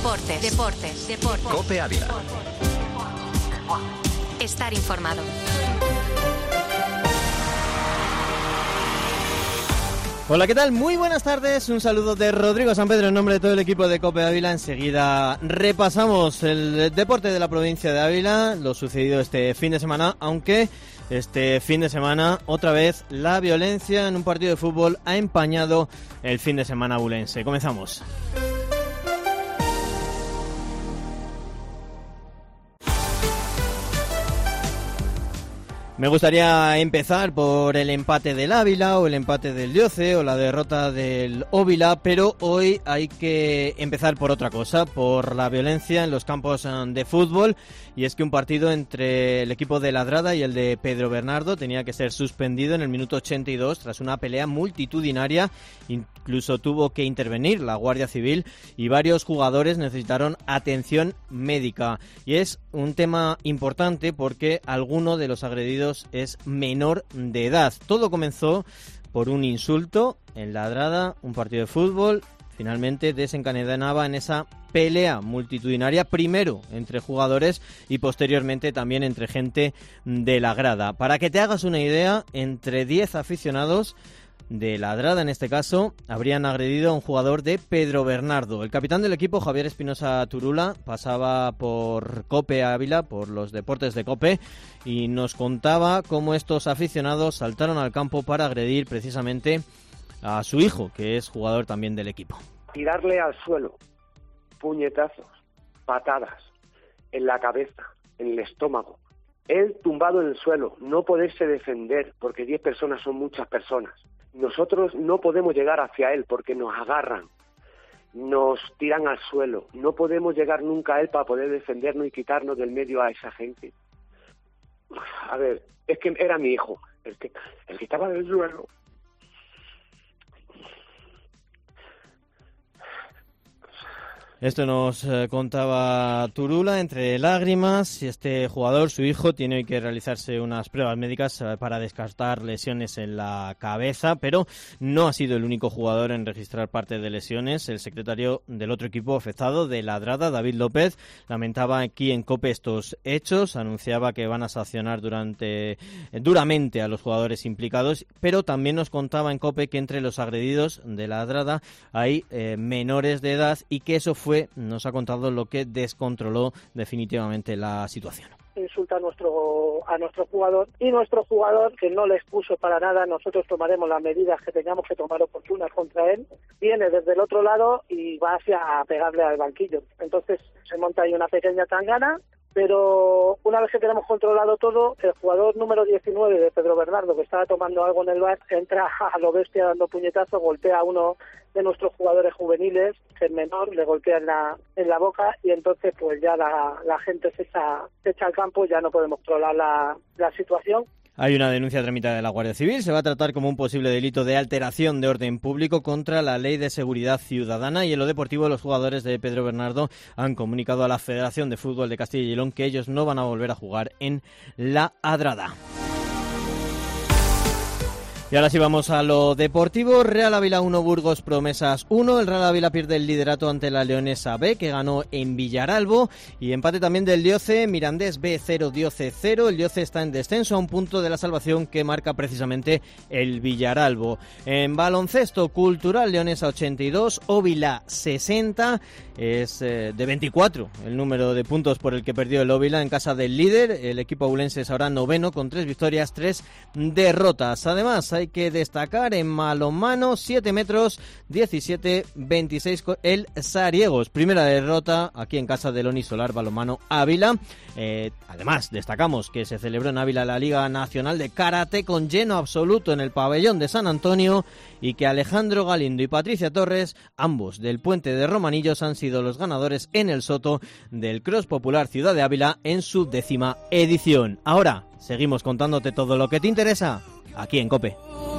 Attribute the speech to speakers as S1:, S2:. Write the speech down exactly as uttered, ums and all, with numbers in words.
S1: Deportes, deportes, deportes.
S2: COPE Ávila.
S1: Estar informado.
S3: Hola, ¿qué tal? Muy buenas tardes, un saludo de Rodrigo San Pedro en nombre de todo el equipo de COPE Ávila. Enseguida repasamos el deporte de la provincia de Ávila, lo sucedido este fin de semana, aunque este fin de semana otra vez la violencia en un partido de fútbol ha empañado el fin de semana abulense. Comenzamos. Me gustaría empezar por el empate del Ávila o el empate del Dioce o la derrota del Óvila, pero hoy hay que empezar por otra cosa, por la violencia en los campos de fútbol, y es que un partido entre el equipo de Ladrada y el de Pedro Bernardo tenía que ser suspendido en el minuto ochenta y dos tras una pelea multitudinaria. Incluso tuvo que intervenir la Guardia Civil y varios jugadores necesitaron atención médica, y es un tema importante porque alguno de los agredidos es menor de edad. Todo comenzó por un insulto en Ladrada, un partido de fútbol. Finalmente desencadenaba en esa pelea multitudinaria, primero entre jugadores y posteriormente también entre gente de la grada. Para que te hagas una idea, entre diez aficionados de Ladrada, en este caso, habrían agredido a un jugador de Pedro Bernardo. El capitán del equipo, Javier Espinosa Turula, pasaba por COPE Ávila, por los deportes de COPE, y nos contaba cómo estos aficionados saltaron al campo para agredir precisamente a su hijo, que es jugador también del equipo.
S4: Tirarle al suelo, puñetazos, patadas, en la cabeza, en el estómago. Él tumbado en el suelo, no poderse defender, porque diez personas son muchas personas. Nosotros no podemos llegar hacia él porque nos agarran, nos tiran al suelo. No podemos llegar nunca a él para poder defendernos y quitarnos del medio a esa gente. A ver, es que era mi hijo, el que, el que estaba en el suelo.
S3: Esto nos eh, contaba Turula entre lágrimas, y este jugador, su hijo, tiene hoy que realizarse unas pruebas médicas eh, para descartar lesiones en la cabeza, pero no ha sido el único jugador en registrar parte de lesiones. El secretario del otro equipo afectado, de Ladrada, David López, lamentaba aquí en COPE estos hechos, anunciaba que van a sancionar durante, eh, duramente a los jugadores implicados, pero también nos contaba en COPE que entre los agredidos de Ladrada hay eh, menores de edad, y que eso fue Fue, nos ha contado, lo que descontroló definitivamente la situación.
S5: Insulta a nuestro a nuestro jugador, y nuestro jugador, que no le expuso para nada, nosotros tomaremos las medidas que tengamos que tomar oportunas contra él, viene desde el otro lado y va hacia a pegarle al banquillo. Entonces se monta ahí una pequeña tangana, pero una vez que tenemos controlado todo, el jugador número diecinueve de Pedro Bernardo, que estaba tomando algo en el bar, entra a lo bestia dando puñetazos, golpea a uno de nuestros jugadores juveniles, que es menor, le golpea en la en la boca, y entonces pues ya la, la gente se echa, se echa al campo, ya no podemos controlar la, la situación.
S3: Hay una denuncia tramitada de la Guardia Civil. Se va a tratar como un posible delito de alteración de orden público contra la Ley de Seguridad Ciudadana. Y en lo deportivo, los jugadores de Pedro Bernardo han comunicado a la Federación de Fútbol de Castilla y León que ellos no van a volver a jugar en la Adrada. Y ahora sí vamos a lo deportivo. Real Ávila uno, Burgos Promesas uno. El Real Ávila pierde el liderato ante la Leonesa B, que ganó en Villaralbo. Y empate también del Dioce, Mirandés B cero, Dioce cero. El Dioce está en descenso a un punto de la salvación que marca precisamente el Villaralbo. En baloncesto, Cultural Leonesa ochenta y dos, Óvila sesenta. Es eh, de veinticuatro el número de puntos por el que perdió el Óvila en casa del líder. El equipo abulense es ahora noveno con tres victorias, tres derrotas. Además, hay que destacar en balonmano, siete metros, diecisiete veintiséis el Sariegos. Primera derrota aquí en casa del Onisolar Balonmano Ávila. Eh, además, destacamos que se celebró en Ávila la Liga Nacional de Karate con lleno absoluto en el pabellón de San Antonio, y que Alejandro Galindo y Patricia Torres, ambos del Puente de Romanillos, han sido los ganadores en el Soto del Cross Popular Ciudad de Ávila en su décima edición. Ahora seguimos contándote todo lo que te interesa aquí en COPE.